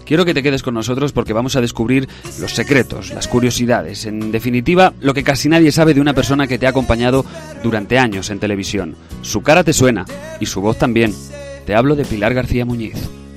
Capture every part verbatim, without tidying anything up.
Quiero que te quedes con nosotros porque vamos a descubrir los secretos, las curiosidades, en definitiva, lo que casi nadie sabe de una persona que te ha acompañado durante años en televisión. Su cara te suena y su voz también. Te hablo de Pilar García Muñiz.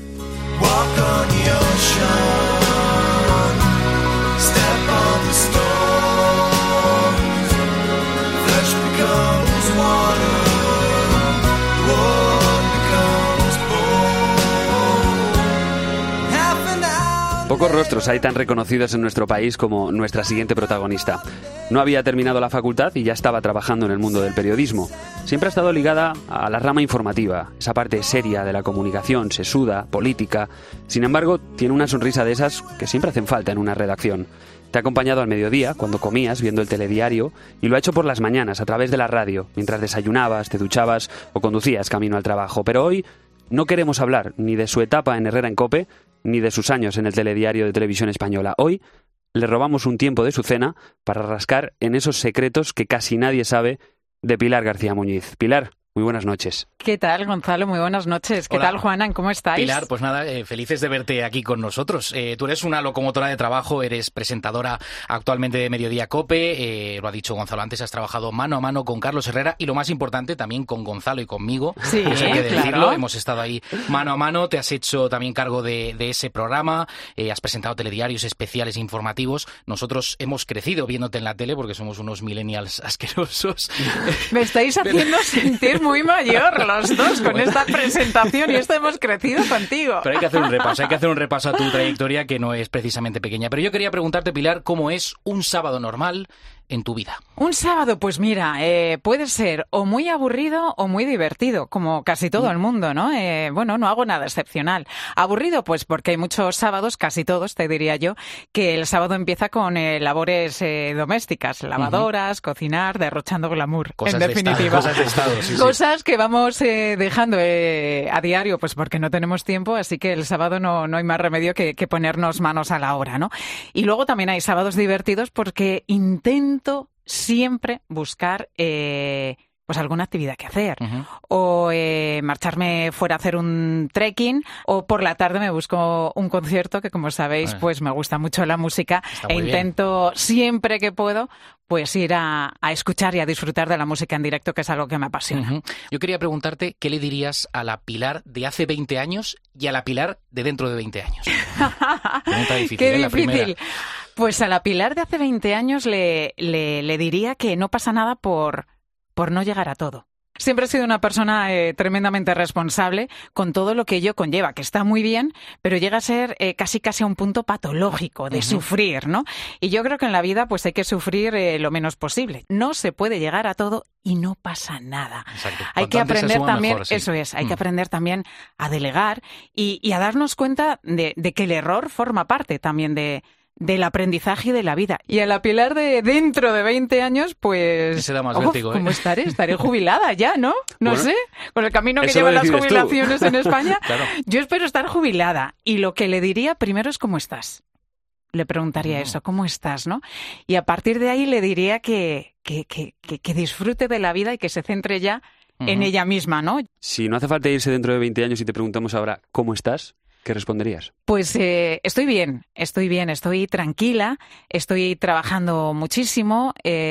Pocos rostros hay tan reconocidos en nuestro país como nuestra siguiente protagonista. No había terminado la facultad y ya estaba trabajando en el mundo del periodismo. Siempre ha estado ligada a la rama informativa, esa parte seria de la comunicación, sesuda, política. Sin embargo, tiene una sonrisa de esas que siempre hacen falta en una redacción. Te ha acompañado al mediodía, cuando comías, viendo el telediario, y lo ha hecho por las mañanas, a través de la radio, mientras desayunabas, te duchabas o conducías camino al trabajo. Pero hoy no queremos hablar ni de su etapa en Herrera en COPE, ni de sus años en el telediario de Televisión Española. Hoy le robamos un tiempo de su cena para rascar en esos secretos que casi nadie sabe de Pilar García Muñiz. Pilar, muy buenas noches. ¿Qué tal, Gonzalo? Muy buenas noches. ¿Qué Hola. tal, Juanan? ¿Cómo estáis? Pilar, pues nada, eh, felices de verte aquí con nosotros. Eh, tú eres una locomotora de trabajo, eres presentadora actualmente de Mediodía COPE, eh, lo ha dicho Gonzalo antes, has trabajado mano a mano con Carlos Herrera y lo más importante también con Gonzalo y conmigo. Sí, eso hay que decirlo, claro. Hemos estado ahí mano a mano, te has hecho también cargo de, de ese programa, eh, has presentado telediarios especiales e informativos. Nosotros hemos crecido viéndote en la tele porque somos unos millennials asquerosos. Me estáis haciendo sentir muy mayor los dos con esta presentación y esto hemos crecido contigo. Pero hay que hacer un repaso, hay que hacer un repaso a tu trayectoria que no es precisamente pequeña. Pero yo quería preguntarte, Pilar, ¿cómo es un sábado normal en tu vida? Un sábado, pues mira, eh, puede ser o muy aburrido o muy divertido, como casi todo el mundo, ¿no? Eh, bueno, no hago nada excepcional. Aburrido, pues porque hay muchos sábados, casi todos, te diría yo, que el sábado empieza con eh, labores eh, domésticas, lavadoras, uh-huh. cocinar, derrochando glamour, cosas en de definitiva. Estado, cosas de estado, sí, Cosas sí. que vamos eh, dejando eh, a diario, pues porque no tenemos tiempo, así que el sábado no, no hay más remedio que, que ponernos manos a la obra, ¿no? Y luego también hay sábados divertidos porque intento siempre buscar eh, pues alguna actividad que hacer. Uh-huh. O eh, marcharme fuera a hacer un trekking, o por la tarde me busco un concierto, que como sabéis, uh-huh. pues me gusta mucho la música e intento bien. Siempre que puedo pues ir a, a escuchar y a disfrutar de la música en directo, que es algo que me apasiona. Uh-huh. Yo quería preguntarte qué le dirías a la Pilar de hace veinte años y a la Pilar de dentro de veinte años. Pregunta difícil, qué ¿eh? La difícil. primera. Pues a la Pilar de hace veinte años le, le, le diría que no pasa nada por, por no llegar a todo. Siempre he sido una persona eh, tremendamente responsable con todo lo que ello conlleva, que está muy bien, pero llega a ser eh, casi casi a un punto patológico de uh-huh. sufrir, ¿no? Y yo creo que en la vida pues hay que sufrir eh, lo menos posible. No se puede llegar a todo y no pasa nada. Exacto. Hay que aprender también, mejor, sí. eso es, hay mm. que aprender también a delegar y, y a darnos cuenta de, de que el error forma parte también de... del aprendizaje y de la vida. Y a la Pilar de dentro de veinte años, pues... Se da más uf, vértigo, ¿eh? ¿Cómo estaré? Estaré jubilada ya, ¿no? No bueno, sé. Con el camino que eso llevan lo las decides jubilaciones tú. en España. Claro. Yo espero estar jubilada. Y lo que le diría primero es ¿cómo estás? Le preguntaría oh. eso, ¿cómo estás, no? Y a partir de ahí le diría que, que, que, que, que disfrute de la vida y que se centre ya uh-huh. en ella misma, ¿no? Si no hace falta irse dentro de veinte años y te preguntamos ahora ¿cómo estás? ¿Qué responderías? Pues eh, estoy bien, estoy bien, estoy tranquila, estoy trabajando muchísimo,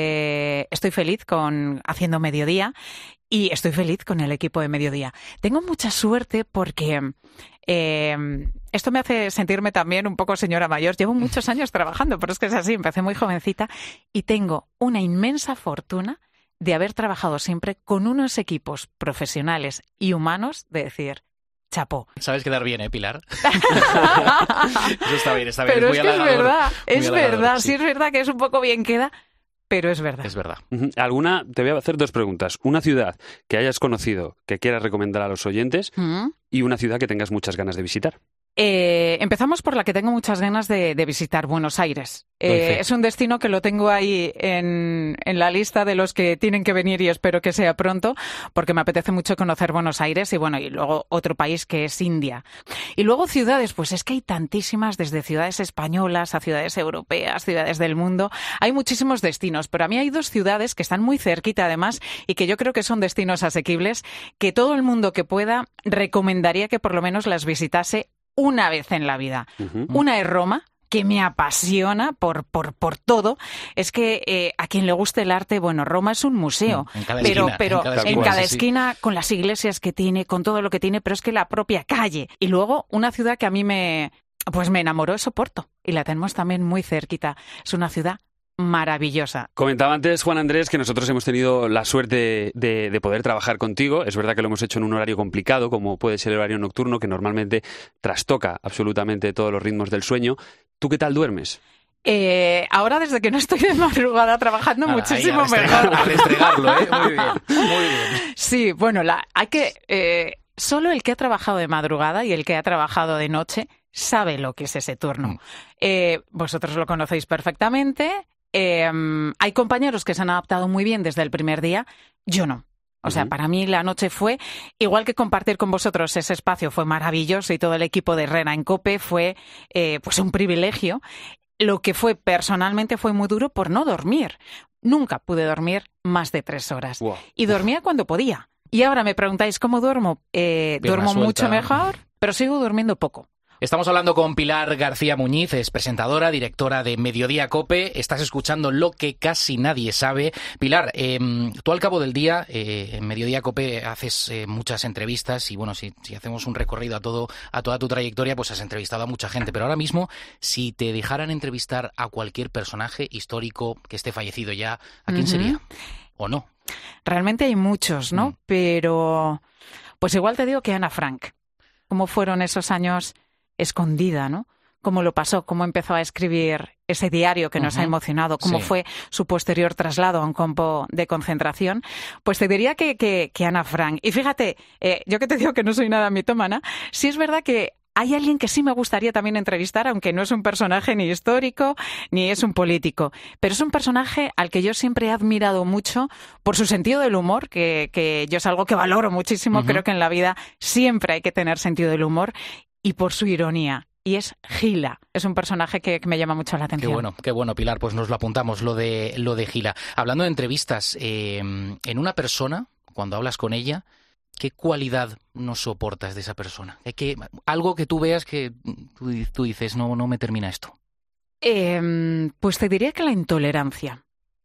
eh, estoy feliz con haciendo Mediodía y estoy feliz con el equipo de Mediodía. Tengo mucha suerte porque eh, esto me hace sentirme también un poco señora mayor. Llevo muchos años trabajando, pero es que es así, empecé muy jovencita y tengo una inmensa fortuna de haber trabajado siempre con unos equipos profesionales y humanos de decir... chapó. Sabes quedar bien, ¿eh, Pilar? Eso está bien, está bien. Pero es, es muy que es halagador, verdad, muy es halagador, verdad, sí. sí es verdad que es un poco bien queda, pero es verdad. Es verdad. Uh-huh. ¿Alguna? Te voy a hacer dos preguntas. Una ciudad que hayas conocido, que quieras recomendar a los oyentes, ¿Mm? y una ciudad que tengas muchas ganas de visitar. Eh, empezamos por la que tengo muchas ganas de, de visitar, Buenos Aires. Eh, es un destino que lo tengo ahí en, en la lista de los que tienen que venir y espero que sea pronto, porque me apetece mucho conocer Buenos Aires y bueno, y luego otro país que es India. Y luego ciudades, pues es que hay tantísimas, desde ciudades españolas a ciudades europeas, ciudades del mundo. Hay muchísimos destinos, pero a mí hay dos ciudades que están muy cerquita además y que yo creo que son destinos asequibles, que todo el mundo que pueda recomendaría que por lo menos las visitase una vez en la vida. Uh-huh. Una es Roma, que me apasiona por, por, por todo. Es que eh, a quien le guste el arte, bueno, Roma es un museo, en cada pero, esquina, pero en cada en esquina, cada sí, sí. esquina, con las iglesias que tiene, con todo lo que tiene, pero es que la propia calle. Y luego una ciudad que a mí me, pues me enamoró es Oporto, y la tenemos también muy cerquita. Es una ciudad maravillosa. Comentaba antes, Juan Andrés, que nosotros hemos tenido la suerte de, de poder trabajar contigo. Es verdad que lo hemos hecho en un horario complicado, como puede ser el horario nocturno, que normalmente trastoca absolutamente todos los ritmos del sueño. ¿Tú qué tal duermes? Eh, ahora, desde que no estoy de madrugada trabajando, Nada, muchísimo ahí, a restregar, mejor. a restregarlo, ¿eh? Muy bien, muy bien. Sí, bueno, la, hay que... Eh, solo el que ha trabajado de madrugada y el que ha trabajado de noche sabe lo que es ese turno. Mm. Eh, vosotros lo conocéis perfectamente. Eh, hay compañeros que se han adaptado muy bien desde el primer día. Yo no. O sea, Uh-huh. para mí la noche fue, igual que compartir con vosotros ese espacio fue maravilloso y todo el equipo de Herrera en COPE fue eh, pues un privilegio. Lo que fue personalmente fue muy duro por no dormir. Nunca pude dormir más de tres horas. Wow. Y dormía cuando podía. Y ahora me preguntáis cómo duermo. Eh, Pierna duermo suelta. mucho mejor, pero sigo durmiendo poco. Estamos hablando con Pilar García Muñiz, es presentadora, directora de Mediodía COPE. Estás escuchando Lo que casi nadie sabe. Pilar, eh, tú al cabo del día, eh, en Mediodía COPE haces eh, muchas entrevistas y bueno, si, si hacemos un recorrido a todo a toda tu trayectoria, pues has entrevistado a mucha gente. Pero ahora mismo, si te dejaran entrevistar a cualquier personaje histórico que esté fallecido ya, ¿a quién Ujú. sería? ¿O no? Realmente hay muchos, ¿no? Mm. Pero, pues igual te digo que Ana Frank. ¿Cómo fueron esos años escondida, ¿no? Cómo lo pasó, cómo empezó a escribir ese diario que nos Uh-huh. ha emocionado, cómo Sí. fue su posterior traslado a un campo de concentración, pues te diría que, que, que Ana Frank. Y fíjate, eh, yo que te digo que no soy nada mitómana, sí es verdad que hay alguien que sí me gustaría también entrevistar, aunque no es un personaje ni histórico ni es un político, pero es un personaje al que yo siempre he admirado mucho por su sentido del humor, que, que yo es algo que valoro muchísimo. Uh-huh. Creo que en la vida siempre hay que tener sentido del humor, y por su ironía. Y es Gila. Es un personaje que, que me llama mucho la atención. Qué bueno, qué bueno, Pilar. Pues nos lo apuntamos, lo de, lo de Gila. Hablando de entrevistas, eh, en una persona, cuando hablas con ella, ¿qué cualidad no soportas de esa persona? ¿Hay que, algo que tú veas que tú, tú dices, no, no me termina esto? Eh, pues te diría que la intolerancia.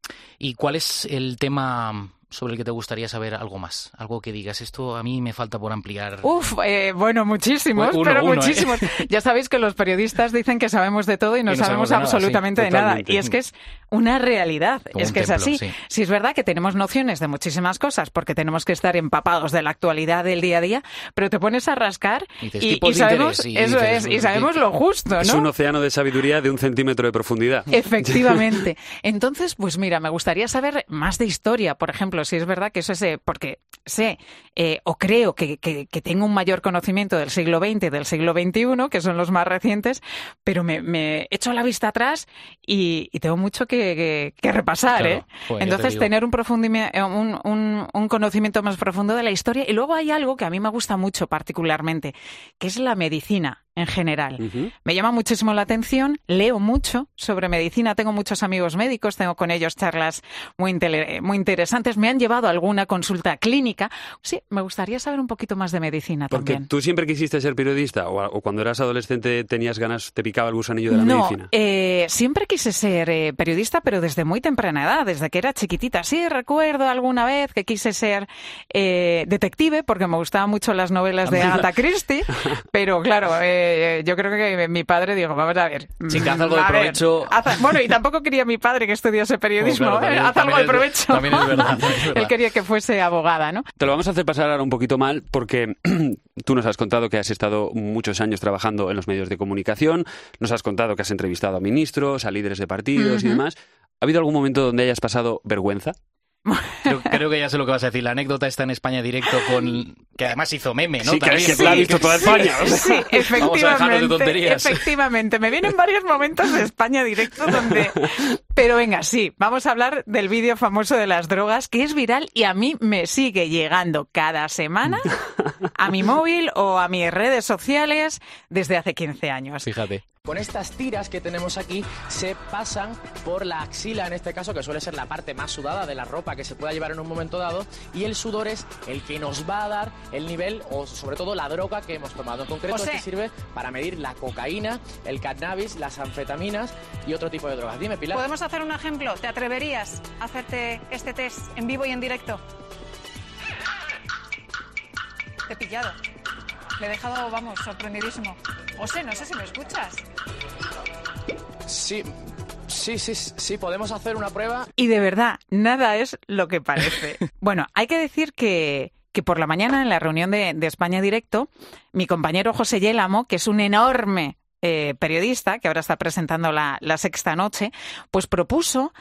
¿Y cuál es el tema sobre el que te gustaría saber algo más? Algo que digas, esto a mí me falta por ampliar. Uf, eh, bueno, muchísimos, Uno, pero uno, muchísimos. ¿eh? Ya sabéis que los periodistas dicen que sabemos de todo y no, Y no sabemos, sabemos de nada, absolutamente sí, de nada. totalmente. Y es que es una realidad, Como es un que es templo, así. sí. Sí, es verdad que tenemos nociones de muchísimas cosas porque tenemos que estar empapados de la actualidad del día a día, pero te pones a rascar Y dices, y, tipos y de sabemos, interés, y eso dices, es, y sabemos lo justo, ¿no? Es un océano de sabiduría de un centímetro de profundidad. Efectivamente. Entonces, pues mira, me gustaría saber más de historia, por ejemplo, si es verdad que eso es, eh, porque sé eh, o creo que, que, que tengo un mayor conocimiento del siglo veinte y del siglo veintiuno, que son los más recientes, pero me, me echo la vista atrás y, y tengo mucho que, que, que repasar, Claro. ¿eh? Joder, yo te Entonces, digo. tener un, profundimi- eh, un, un, un conocimiento más profundo de la historia. Y luego hay algo que a mí me gusta mucho particularmente, que es la medicina en general. Ujú. Me llama muchísimo la atención, leo mucho sobre medicina, tengo muchos amigos médicos, tengo con ellos charlas muy, intele- muy interesantes, me han llevado a alguna consulta clínica. Sí, me gustaría saber un poquito más de medicina Porque también. tú siempre quisiste ser periodista o, o cuando eras adolescente tenías ganas, te picaba el gusanillo de la No, medicina. eh, siempre quise ser eh, periodista, pero desde muy temprana edad, desde que era chiquitita. Sí, recuerdo alguna vez que quise ser eh, detective, porque me gustaban mucho las novelas de Agatha Christie, pero claro, eh, yo creo que mi padre dijo, vamos a ver. Chica, haz algo mm, de a ver, provecho. haz- bueno, y tampoco quería mi padre que estudiase periodismo, Oh, claro, ¿eh? también- Haz algo también de es- provecho. también es verdad, es verdad. Él quería que fuese abogada, ¿no? Te lo vamos a hacer pasar ahora un poquito mal porque tú nos has contado que has estado muchos años trabajando en los medios de comunicación, nos has contado que has entrevistado a ministros, a líderes de partidos y Ujú. demás. ¿Ha habido algún momento donde hayas pasado vergüenza? Creo, creo que ya sé lo que vas a decir. La anécdota está en España Directo con... que además hizo meme, ¿no? Sí, que- También. que la ha visto toda España. o sea. Sí, Vamos a dejarnos de efectivamente, tonterías. efectivamente. Me vienen varios momentos de España Directo donde... Pero venga, sí, vamos a hablar del vídeo famoso de las drogas, que es viral y a mí me sigue llegando cada semana a mi móvil o a mis redes sociales desde hace quince años. Fíjate. Con estas tiras que tenemos aquí se pasan por la axila, en este caso, que suele ser la parte más sudada de la ropa que se pueda llevar llevar en un momento dado, y el sudor es el que nos va a dar el nivel o sobre todo la droga que hemos tomado. En concreto, José. este sirve para medir la cocaína, el cannabis, las anfetaminas y otro tipo de drogas. Dime, Pilar. ¿Podemos hacer un ejemplo? ¿Te atreverías a hacerte este test en vivo y en directo? Te he pillado. Le he dejado, vamos, sorprendidísimo. José, no sé si me escuchas. Sí, sí, sí, sí, podemos hacer una prueba. Y de verdad, nada es lo que parece. Bueno, hay que decir que, que por la mañana en la reunión de, de España Directo, mi compañero José Yélamo, que es un enorme eh, periodista, que ahora está presentando la, la Sexta Noche, pues propuso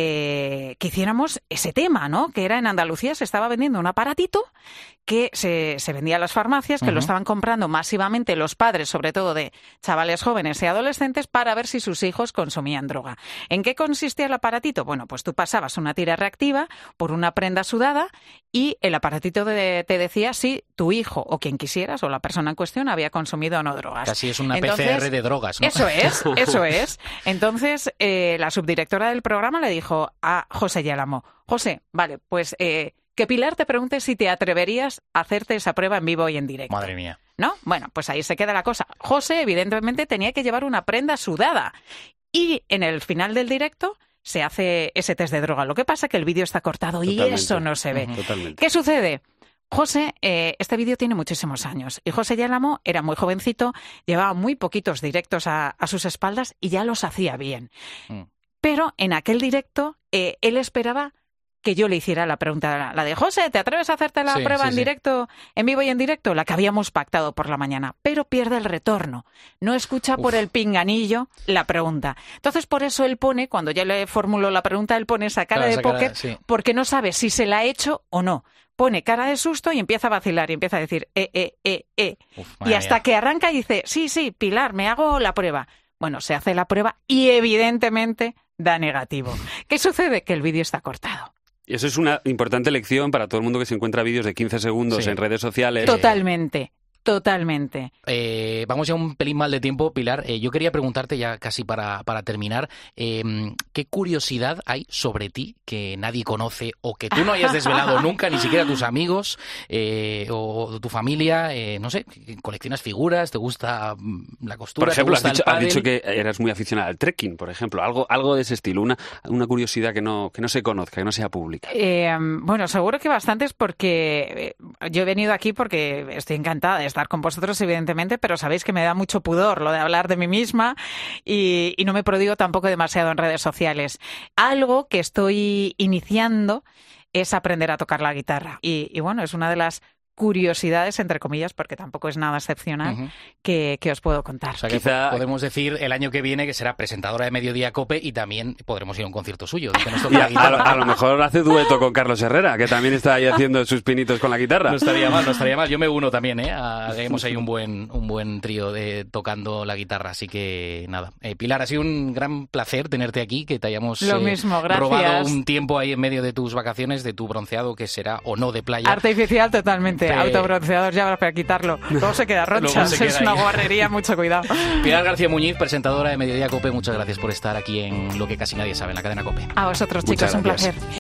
eh, que hiciéramos ese tema, ¿no? Que era en Andalucía se estaba vendiendo un aparatito que se, se vendía en las farmacias, que uh-huh. lo estaban comprando masivamente los padres, sobre todo de chavales jóvenes y adolescentes, para ver si sus hijos consumían droga. ¿En qué consistía el aparatito? Bueno, pues tú pasabas una tira reactiva por una prenda sudada y el aparatito de, te decía si tu hijo o quien quisieras o la persona en cuestión había consumido o no drogas. Casi es una Entonces, P C R de drogas, ¿no? Eso es, eso es. Entonces, eh, la subdirectora del programa le dijo a José Yélamo, José, vale, pues... Eh, que Pilar te pregunte si te atreverías a hacerte esa prueba en vivo y en directo. Madre mía. ¿No? Bueno, pues ahí se queda la cosa. José, evidentemente, tenía que llevar una prenda sudada. Y en el final del directo se hace ese test de droga. Lo que pasa es que el vídeo está cortado Totalmente. y eso no se ve. Uh-huh. ¿Qué sucede? José, eh, este vídeo tiene muchísimos años y José Yélamo era muy jovencito, llevaba muy poquitos directos a, a sus espaldas y ya los hacía bien. Mm. Pero en aquel directo eh, él esperaba que yo le hiciera la pregunta, la de José, ¿te atreves a hacerte la sí, prueba sí, en sí. directo, en vivo y en directo? La que habíamos pactado por la mañana, pero pierde el retorno. No escucha Uf. por el pinganillo la pregunta. Entonces, por eso él pone, cuando ya le formuló la pregunta, él pone esa cara claro, de esa póker, cara, sí. porque no sabe si se la ha hecho o no. Pone cara de susto y empieza a vacilar y empieza a decir, eh, eh, eh, eh. Uf, y hasta mía. que arranca y dice, sí, sí, Pilar, me hago la prueba. Bueno, se hace la prueba y evidentemente da negativo. ¿Qué sucede? Que el vídeo está cortado. Y eso es una importante lección para todo el mundo que se encuentra vídeos de quince segundos sí. en redes sociales. Totalmente. Totalmente. Eh, vamos ya un pelín mal de tiempo, Pilar. Eh, yo quería preguntarte ya casi para, para terminar, eh, ¿qué curiosidad hay sobre ti que nadie conoce o que tú no hayas desvelado nunca, ni siquiera tus amigos eh, o tu familia? Eh, no sé, ¿coleccionas figuras? ¿Te gusta la costura? Por ejemplo, ¿te gusta has, dicho, el pádel? has dicho que eras muy aficionada al trekking, por ejemplo. Algo, algo de ese estilo, una, una curiosidad que no, que no se conozca, que no sea pública. Eh, bueno, seguro que bastantes porque eh, yo he venido aquí porque estoy encantada de estar con vosotros, evidentemente, pero sabéis que me da mucho pudor lo de hablar de mí misma y, y no me prodigo tampoco demasiado en redes sociales. Algo que estoy iniciando es aprender a tocar la guitarra y, y bueno, es una de las curiosidades, entre comillas, porque tampoco es nada excepcional, uh-huh. que, que os puedo contar. O sea, que Quizá... podemos decir el año que viene que será presentadora de Mediodía COPE y también podremos ir a un concierto suyo. Que nos toque la guitarra. A, a lo mejor hace dueto con Carlos Herrera, que también está ahí haciendo sus pinitos con la guitarra. No estaría mal, no estaría mal. Yo me uno también, ¿eh? Hagamos ahí un buen un buen trío de tocando la guitarra. Así que, nada. Eh, Pilar, ha sido un gran placer tenerte aquí, que te hayamos Lo eh, mismo, gracias. robado un tiempo ahí en medio de tus vacaciones, de tu bronceado, que será o no de playa. Artificial totalmente. Pe... Autobronceador ya para quitarlo. Luego se queda roncha. Se queda es una guarrería, mucho cuidado. Pilar García Muñiz, presentadora de Mediodía COPE, muchas gracias por estar aquí en Lo que casi nadie sabe, en la cadena COPE. A vosotros, chicos, un placer.